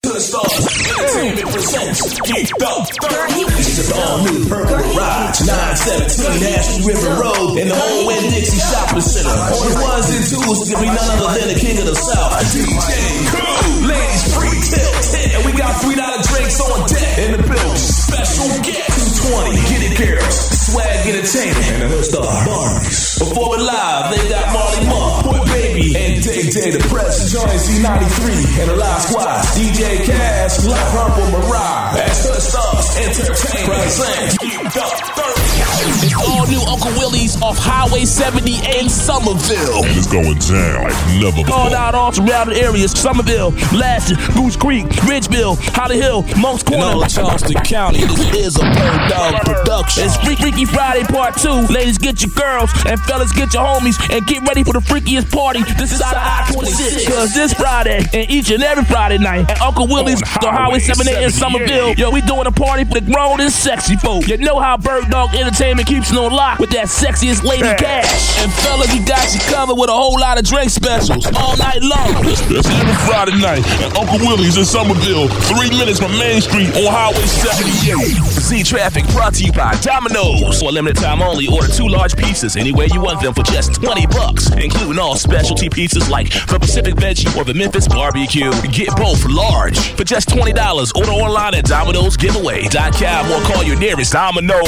To the stars, entertainment presents Geeked Up 30. This is an all-new Purple Garage, 917 Ashley River Road in the old Winn-Dixie Shopping Center. On the ones and twos, it could be none other than the king of the South, DJ Cool. Ladies free till 10, and we got $3 drinks on deck in the building. Special guest 220, Get It Girls, Swag Entertainment, and the hood star Barbies. Before we live, they got Marley Mark, Boy Baby, and Day the Press, Joint C93, and the Live Squad, DJ Cash, La Purple Mirage, that's Hood Stars Entertainment presents Geeked Up 30. It's all new Uncle Willie's off Highway 70 in Somerville. And it's going down like never before. Called out all surrounding areas: Somerville, Laston, Goose Creek, Ridgeville, Holly Hill, Monk's Corner, in all of Charleston County. This is a Bird Dog production. It's Freaky Friday Part 2. Ladies, get your girls, and fellas, get your homies, and get ready for the freakiest party. This is out of I-26. Cause this Friday, and each and every Friday night, at Uncle Willie's on Highway 78 in Somerville, yo, we doing a party for the grown and sexy folk. You know how Bird Dog Entertainment keeps it on lock with that sexiest lady Cash. And fellas, we got you covered with a whole lot of drink specials all night long. That's every Friday night at Uncle Willie's in Somerville, 3 minutes from Main Street on Highway 78. Z-Traffic brought to you by Domino's. For a limited time only, order 2 large pizzas anywhere you want them for just $20, including all specialty pizzas like the Pacific Veggie or the Memphis Barbecue. Get both large for just $20. Order online at Domino'sGiveaway.com or call your nearest Domino's.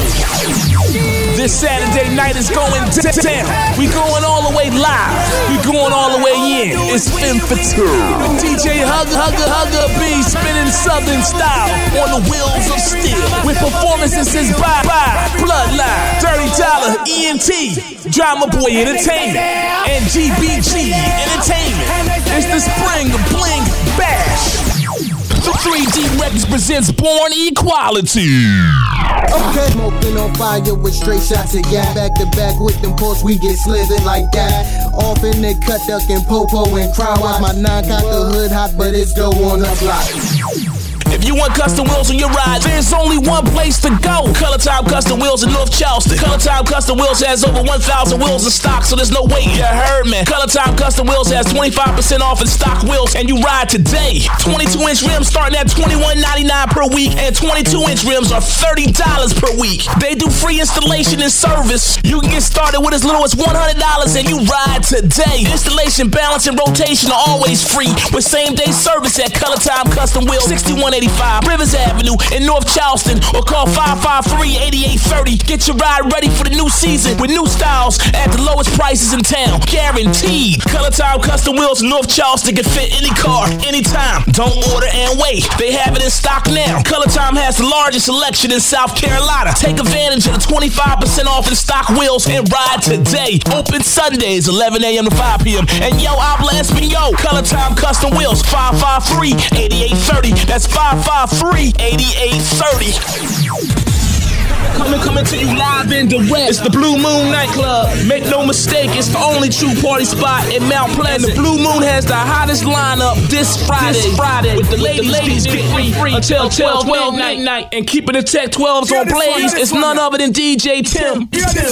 This Saturday night is going down. We going all the way live. We going all the way in. It's Femme Fatale. DJ Hugger B spinning Southern style on the wheels of steel with performances by Bloodline, Dirty Dollar, ENT, Drama Boy Entertainment, and GBG Entertainment. It's the Spring Bling Bash. The 3D Records presents Born Equality. Okay, smoking on fire with straight shots of gas. Back to back with them posts, we get slizzing like that. Off in the cut, ducking popo and crowd. Watch my 9 got the hood hot, but it's go on the block. If you want custom wheels on your ride, there's only one place to go. Color Time Custom Wheels in North Charleston. Color Time Custom Wheels has over 1,000 wheels in stock, so there's no wait. You heard me. Color Time Custom Wheels has 25% off in stock wheels, and you ride today. 22-inch rims starting at $21.99 per week, and 22-inch rims are $30 per week. They do free installation and service. You can get started with as little as $100, and you ride today. Installation, balance, and rotation are always free with same-day service at Color Time Custom Wheels, 6185 Rivers Avenue in North Charleston, or call 553-8830. Get your ride ready for the new season with new styles at the lowest prices in town. Guaranteed. Color Time Custom Wheels in North Charleston can fit any car, anytime. Don't order and wait. They have it in stock now. Color Time has the largest selection in South Carolina. Take advantage of the 25% off in stock wheels and ride today. Open Sundays, 11 a.m. to 5 p.m. And yo, Abla Espino, Color Time Custom Wheels, 553-8830. That's 553-8830. Coming to you live and direct. It's the Blue Moon nightclub. Make no mistake, it's the only true party spot in Mount Pleasant. The Blue Moon has the hottest lineup this Friday. With the ladies get free until 12 midnight. And keeping the Tech 12s on blaze, it's none other than DJ Tim.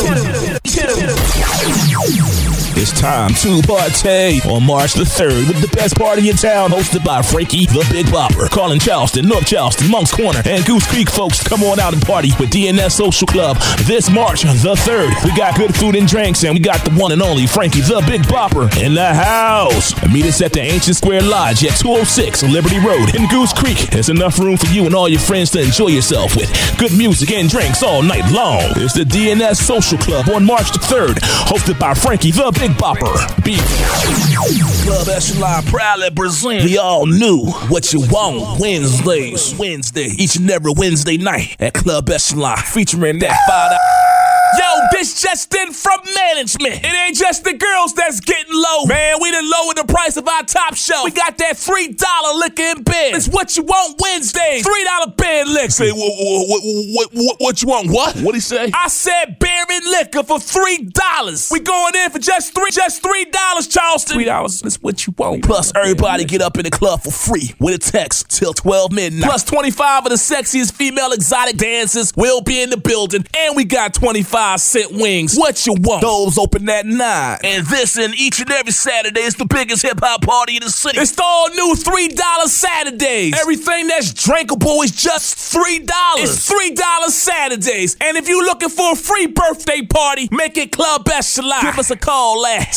It's time to party on March the 3rd with the best party in town, hosted by Frankie the Big Bopper. Calling Charleston, North Charleston, Monk's Corner, and Goose Creek folks. Come on out and party with DNS Social Club this March the 3rd. We got good food and drinks, and we got the one and only Frankie the Big Bopper in the house. Meet us at the Ancient Square Lodge at 206 Liberty Road in Goose Creek. There's enough room for you and all your friends to enjoy yourself with good music and drinks all night long. It's the DNS Social Club on March the 3rd, hosted by Frankie the Big Bopper. Club Echelon proudly present the all new What You Want Wednesday, each and every Wednesday night at Club Echelon, featuring that $5. Yo, this just in from management. It ain't just the girls that's getting low. Man, we done lowered the price of our top shelf. We got that $3 liquor in bed. It's What You Want Wednesdays. $3 bed liquor. Say, what you want? What? What'd he say? I said beer and liquor for $3. We going in for just $3, Charleston. $3 is what you want. Plus, everybody get up in the club for free with a text till 12 midnight. Plus, 25 of the sexiest female exotic dancers will be in the building. And we got 25 cent wings. What you want? Doors open at 9. And this and each and every Saturday is the biggest hip-hop party in the city. It's the all-new $3 Saturdays. Everything that's drinkable is just $3. It's $3 Saturdays. And if you're looking for a free birthday party, make it Club Echelon. Give us a call at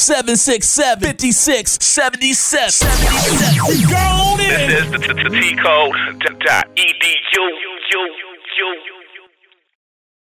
767-5677. Go on in. This is the T-Code.edu.